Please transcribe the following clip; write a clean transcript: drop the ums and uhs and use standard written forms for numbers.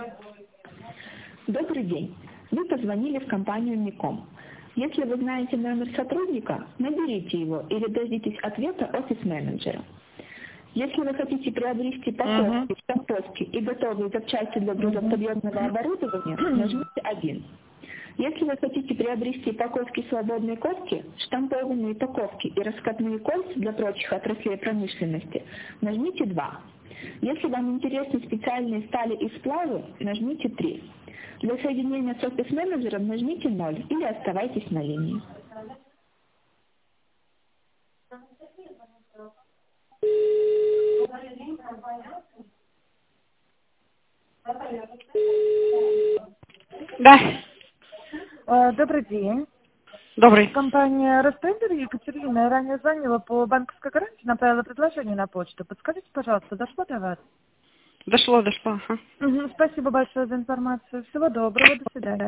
Добрый день. Вы позвонили в компанию Миком. Если вы знаете номер сотрудника, наберите его или дождитесь ответа офис-менеджера. Если вы хотите приобрести упаковки, штамповки и готовые запчасти для грузоподъемного оборудования, нажмите 1. Если вы хотите приобрести упаковки свободной кости, штампованные упаковки и раскатные кольца для прочих отраслей промышленности, нажмите 2. Если вам интересны специальные стали и сплавы, нажмите 3. Для соединения с офис-менеджером нажмите 0 или оставайтесь на линии. Да, Добрый день. добрый. Компания Ростендер Екатерина. Я ранее звонила по банковской гарантии, направила предложение на почту. Подскажите, пожалуйста, дошло до вас? Дошло. Ага. Спасибо большое за информацию. Всего доброго. До свидания.